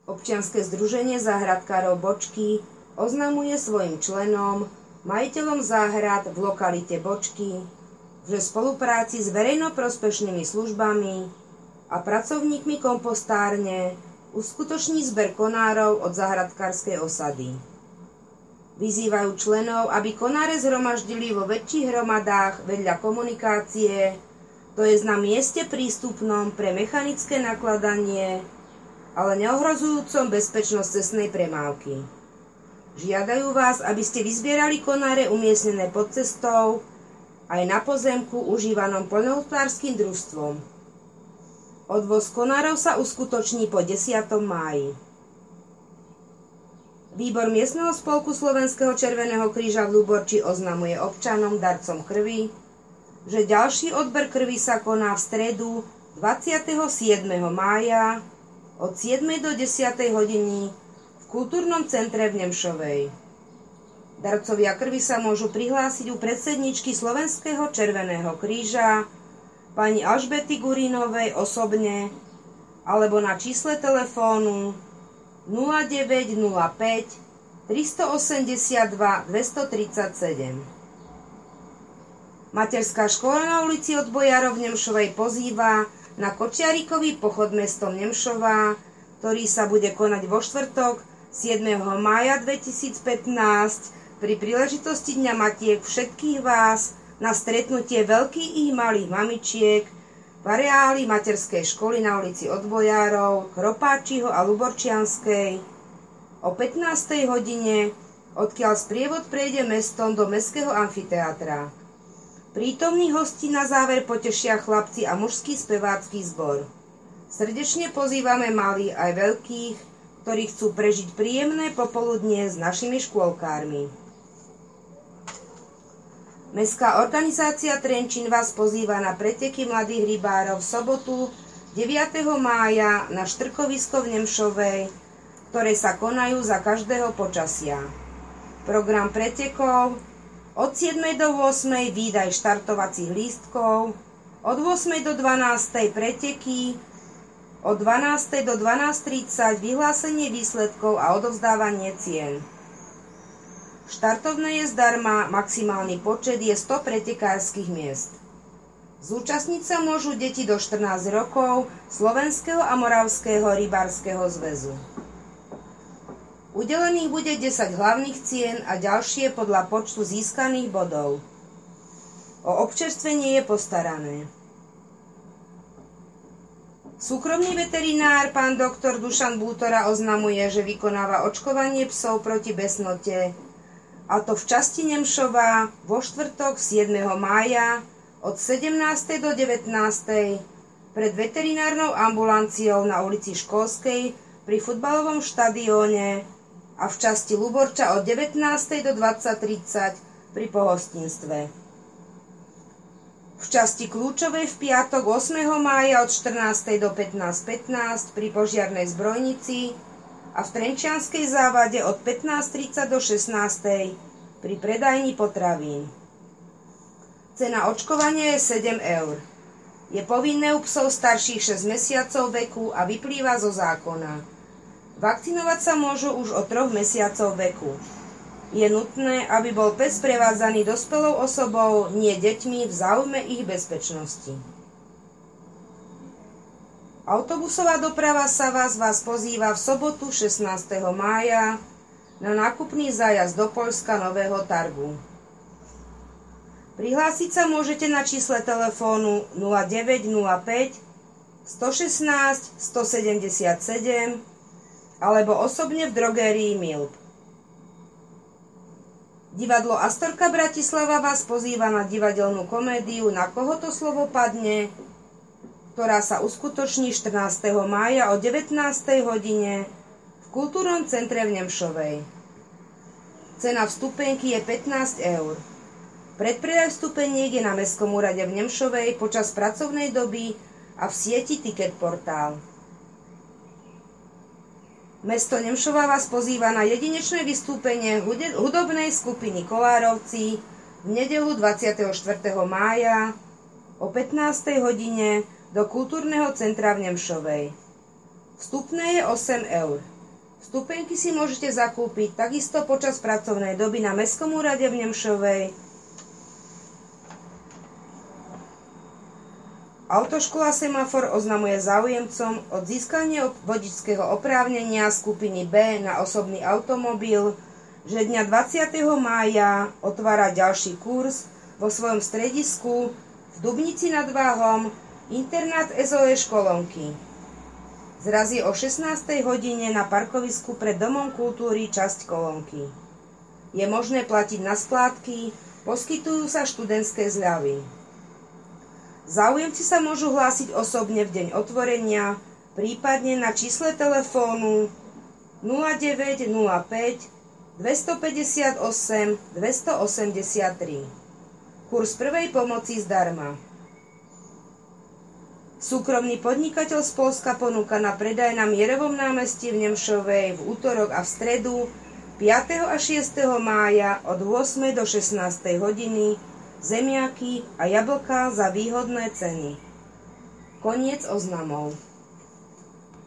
Občianske združenie záhradkárov Bočky oznamuje svojim členom, majiteľom záhrad v lokalite Bočky, že v spolupráci s verejnoprospešnými službami a pracovníkmi kompostárne uskutoční zber konárov od záhradkárskej osady. Vyzývajú členov, aby konáre zhromaždili vo väčších hromadách vedľa komunikácie, to je na mieste prístupnom pre mechanické nakladanie, ale neohrozujúcom bezpečnosť cestnej premávky. Žiadajú vás, aby ste vyzbierali konáre umiestnené pod cestou aj na pozemku užívanom poľnohospodárskym družstvom. Odvoz konárov sa uskutoční po 10. máji. Výbor miestneho spolku Slovenského červeného kríža v Ľuborči oznamuje občanom, darcom krvi, že ďalší odber krvi sa koná v stredu 27. mája od 7. do 10. hodiny v Kultúrnom centre v Nemšovej. Darcovia krvi sa môžu prihlásiť u predsedničky Slovenského červeného kríža, pani Alžbety Gurínovej osobne, alebo na čísle telefónu 0905 382 237. Materská škola na ulici Od Bojárov v Nemšovej pozýva na Kočiarikový pochod mestom Nemšová, ktorý sa bude konať vo štvrtok 7. mája 2015 pri príležitosti Dňa Matiek všetkých vás na stretnutie veľkých i malých mamičiek v areáli materskej školy na ulici Od Bojárov, Kropáčiho a Luborčianskej o 15. hodine, odkiaľ sprievod prejde mestom do mestského amfiteátra. Prítomní hostí na záver potešia chlapci a mužský spevácky zbor. Srdečne pozývame malých aj veľkých, ktorí chcú prežiť príjemné popoludnie s našimi škôlkármi. Mestská organizácia Trenčín vás pozýva na preteky mladých rybárov v sobotu 9. mája na štrkovisko v Nemšovej, ktoré sa konajú za každého počasia. Program pretekov: od 7. do 8. výdaj štartovacích lístkov, od 8. do 12. preteky, od 12. do 12:30 vyhlásenie výsledkov a odovzdávanie cien. Štartovné je zdarma, maximálny počet je 100 pretekárskych miest. Zúčastniť sa môžu deti do 14 rokov Slovenského a Moravského rybárskeho zväzu. Udelených bude 10 hlavných cien a ďalšie podľa počtu získaných bodov. O občerstvenie je postarané. Súkromný veterinár pán doktor Dušan Bútora oznamuje, že vykonáva očkovanie psov proti besnote, a to v časti Nemšová vo štvrtok 7. mája od 17. do 19. pred veterinárnou ambulanciou na ulici Školskej pri futbalovom štadióne a v časti Ľuborča od 19. do 20:30 pri pohostinstve. V časti Kľúčovej v piatok 8. mája od 14. do 15:15 pri požiarnej zbrojnici a v Trenčianskej závade od 15:30 do 16:00 pri predajni potravín. Cena očkovania je 7 eur. Je povinné u psov starších 6 mesiacov veku a vyplýva zo zákona. Vakcinovať sa môžu už od 3 mesiacov veku. Je nutné, aby bol pes prevádzaný dospelou osobou, nie deťmi, v záujme ich bezpečnosti. Autobusová doprava Savas vás pozýva v sobotu 16. mája na nákupný zájazd do Poľska Nového Targu. Prihlásiť sa môžete na čísle telefónu 0905 116 177 alebo osobne v drogérii Milb. Divadlo Astorka Bratislava vás pozýva na divadelnú komédiu Na koho to slovo padne, ktorá sa uskutoční 14. mája o 19. hodine v Kultúrnom centre v Nemšovej. Cena vstupenky je 15 eur. Predpredaj vstupeniek je na Mestskom úrade v Nemšovej počas pracovnej doby a v sieti Ticket Portál. Mesto Nemšová vás pozýva na jedinečné vystúpenie hudobnej skupiny Kolárovci v nedeľu 24. mája o 15. hodine do Kultúrneho centra v Nemšovej. Vstupné je 8 eur. Vstupenky si môžete zakúpiť takisto počas pracovnej doby na Mestskom úrade v Nemšovej. Autoškola Semafor oznamuje záujemcom o získanie vodičského oprávnenia skupiny B na osobný automobil, že dňa 20. mája otvára ďalší kurz vo svojom stredisku v Dubnici nad Váhom internát SOS Školonky. Zrazí o 16. hodine na parkovisku pred Domom kultúry časť kolónky. Je možné platiť na skládky, poskytujú sa študentské zľavy. Záujemci sa môžu hlásiť osobne v deň otvorenia, prípadne na čísle telefónu 0905 258 283. Kurz prvej pomoci zdarma. Súkromný podnikateľ z Poľska ponúka na predaj na Mierovom námestí v Nemšovej v útorok a v stredu 5. a 6. mája od 8. do 16. hodiny zemiaky a jablká za výhodné ceny. Koniec oznamov.